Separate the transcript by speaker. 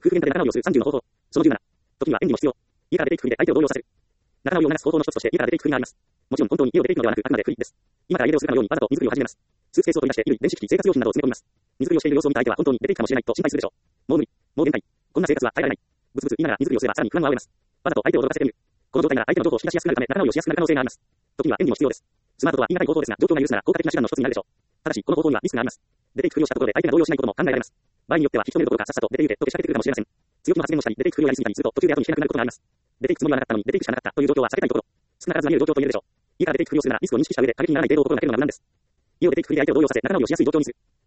Speaker 1: 夫婦喧嘩で仲直りをする30の方法。その17。時には演技も必要。家から出ていくふりで相手を動揺させる。仲直りを促す方法の一つとして家から出ていくふりがあります。もちろん本当に家を出ていくのではなく、あくまで不意です。今から家出をするかのようにわざと荷造りを始めます。スーツケースを取り出して衣類、電子機器、生活用品などを詰め込みます。荷造りをしている様子を見た相手は本当に出ていくかもしれないと心配するでしょう。もう無理。もう限界。こんな生活は耐えられない。ブツブツ言いながら荷造りをすればさらに不安を煽れます。わざと相手を驚かせてみる。この状態なら相手の情報を引き出しやすくなるため仲直りをしやすくなる可能性があります。時には演技も必要です。スマートとは言い難い方法ですが、状況が許すなら効果的な手段の一つになるでしょう。ただし、この方法にはリスクがあります。出ていくふりをしたところで相手が動揺しないことも考えられます。場合によっては引き止めるどころかさっさと出て行けとけしかけてくるかもしれません。強気の発言をしたり、出ていくふりをやりすぎたりすると途中で後に引けなくなることがあります。出ていくつもりはなかったのに出ていくしかなかったという状況は避けたいところ。少なからずなり得る状況と言えるでしょう。家から出ていくふりをするならリスクを認識した上で過激にならない程度を心がけるのが無難です。家を出ていくふりで相手を動揺させ仲直りをしやすい状況にする。